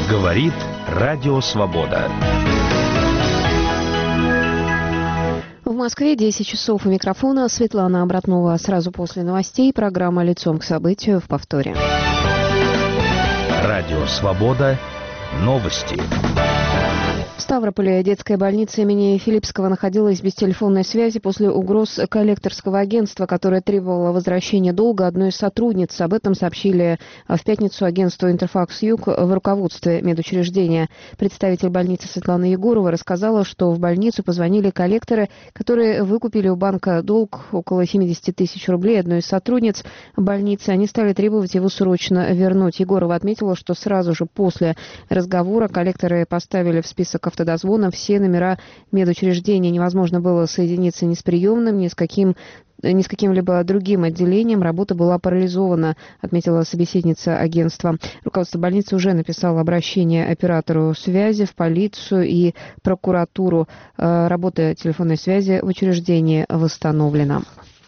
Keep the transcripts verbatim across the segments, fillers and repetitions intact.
Говорит Радио Свобода. В Москве десять часов. У микрофона Светлана Обратнова. Сразу после новостей программа «Лицом к событию» в повторе. Радио Свобода. Новости. В Ставрополе детская больница имени Филиппского находилась без телефонной связи после угроз коллекторского агентства, которое требовало возвращения долга одной из сотрудниц. Об этом сообщили в пятницу агентству «Интерфакс-Юг» в руководстве медучреждения. Представитель больницы Светлана Егорова рассказала, что в больницу позвонили коллекторы, которые выкупили у банка долг около семьдесят тысяч рублей одной из сотрудниц больницы. Они стали требовать его срочно вернуть. Егорова отметила, что сразу же после разговора коллекторы поставили в список автодозвона все номера медучреждения. Невозможно было соединиться ни с приемным, ни с каким ни с каким-либо другим отделением. Работа была парализована, отметила собеседница агентства. Руководство больницы уже написало обращение оператору связи, в полицию и прокуратуру. Работа телефонной связи в учреждении восстановлена.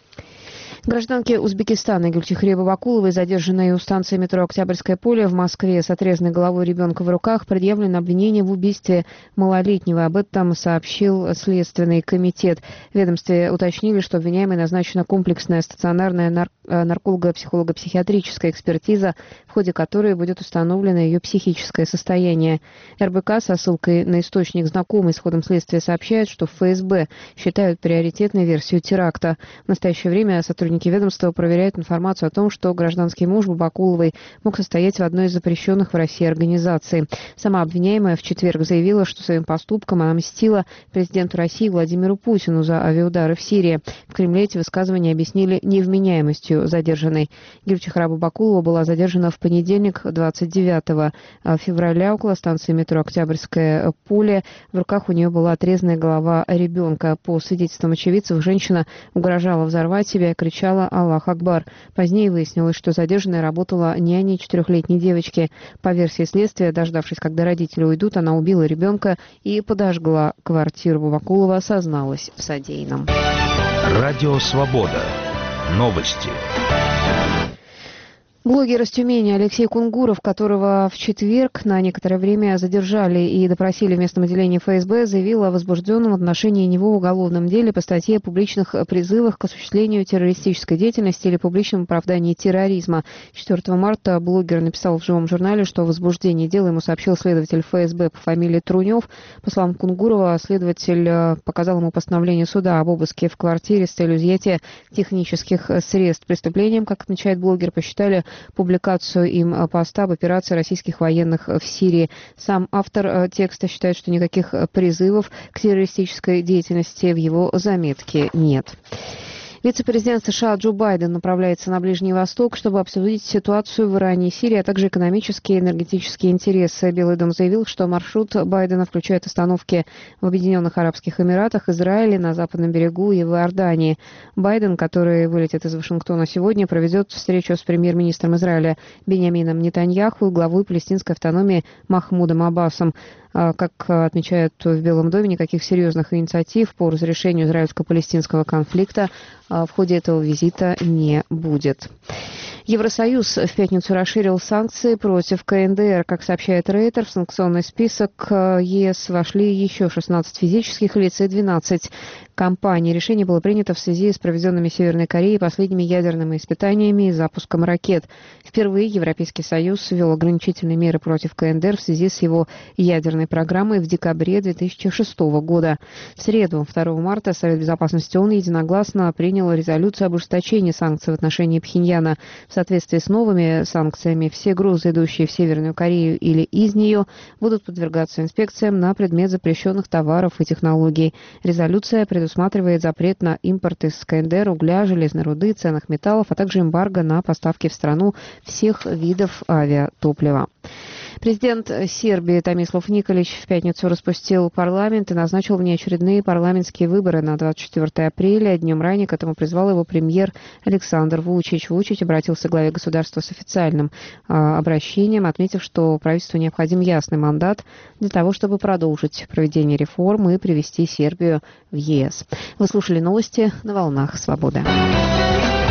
Гражданке Узбекистана Гюльчихре Бабакуловой, задержанной у станции метро «Октябрьское поле» в Москве с отрезанной головой ребенка в руках, предъявлено обвинение в убийстве малолетнего. Об этом сообщил Следственный комитет. В ведомстве уточнили, что обвиняемой назначена комплексная стационарная нар- нарколого-психолого-психиатрическая экспертиза, в ходе которой будет установлено ее психическое состояние. эр бэ ка со ссылкой на источник, знакомый с ходом следствия, сообщает, что в эф эс бэ считают приоритетной версию теракта. В настоящее время сотрудники ведомства проверяют информацию о том, что гражданский муж Бабакуловой мог состоять в одной из запрещенных в России организаций. Сама обвиняемая в четверг заявила, что своим поступком она мстила президенту России Владимиру Путину за авиаудары в Сирии. В Кремле эти высказывания объяснили невменяемостью задержанной. Гюльчихра Бабакулова была задержана в понедельник, двадцать девятого февраля, около станции метро «Октябрьское поле». В руках у нее была отрезанная голова ребенка. По свидетельствам очевидцев, женщина угрожала взорвать себя и кричала «Аллах Акбар». Позднее выяснилось, что задержанная работала няней четырехлетней девочки. По версии следствия, дождавшись, когда родители уйдут, она убила ребенка и подожгла квартиру. Бабакулова созналась в содеянном. Радио Свобода. Новости. Блогер из Тюмени Алексей Кунгуров, которого в четверг на некоторое время задержали и допросили в местном отделении эф эс бэ, заявил о возбужденном в отношении него уголовном деле по статье о публичных призывах к осуществлению террористической деятельности или публичном оправдании терроризма. четвёртого марта блогер написал в живом журнале, что о возбуждении дела ему сообщил следователь эф эс бэ по фамилии Трунев. По словам Кунгурова, следователь показал ему постановление суда об обыске в квартире с целью изъятия технических средств. Преступлением, как отмечает блогер, посчитали публикацию им поста об операции российских военных в Сирии. Сам автор текста считает, что никаких призывов к террористической деятельности в его заметке нет. Вице-президент США Джо Байден направляется на Ближний Восток, чтобы обсудить ситуацию в Иране и Сирии, а также экономические и энергетические интересы. Белый дом заявил, что маршрут Байдена включает остановки в Объединенных Арабских Эмиратах, Израиле, на Западном берегу и в Иордании. Байден, который вылетит из Вашингтона сегодня, проведет встречу с премьер-министром Израиля Биньямином Нетаньяху и главой палестинской автономии Махмудом Аббасом. Как отмечают в Белом доме, никаких серьезных инициатив по разрешению израильско-палестинского конфликта в ходе этого визита не будет. Евросоюз в пятницу расширил санкции против ка эн дэ эр. Как сообщает Рейтер, в санкционный список е эс вошли еще шестнадцать физических лиц и двенадцать компаний. Решение было принято в связи с проведенными в Северной Корее последними ядерными испытаниями и запуском ракет. Впервые Европейский Союз ввел ограничительные меры против ка эн дэ эр в связи с его ядерной программой в декабре две тысячи шестого года. В среду, второго марта, Совет Безопасности ООН единогласно принял резолюцию об ужесточении санкций в отношении Пхеньяна. В соответствии с новыми санкциями все грузы, идущие в Северную Корею или из нее, будут подвергаться инспекциям на предмет запрещенных товаров и технологий. Резолюция предусматривает запрет на импорт из ка эн дэ эр угля, железной руды, ценных металлов, а также эмбарго на поставки в страну всех видов авиатоплива. Президент Сербии Томислав Николич в пятницу распустил парламент и назначил внеочередные парламентские выборы на двадцать четвёртое апреля. Днем ранее к этому призвал его премьер Александр Вучич. Вучич обратился к главе государства с официальным э, обращением, отметив, что правительству необходим ясный мандат для того, чтобы продолжить проведение реформ и привести Сербию в е эс. Вы слушали новости на волнах «Свобода».